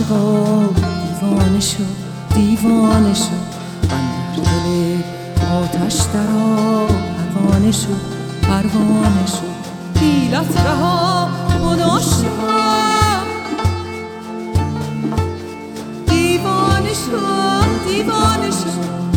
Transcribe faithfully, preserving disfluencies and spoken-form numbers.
عاشقا دیوانه شد دیوانه شد، من در دل آتش درآ پروانه شد پروانه شد. حیلت رها کن عاشقا دیوانه شد دیوانه شد.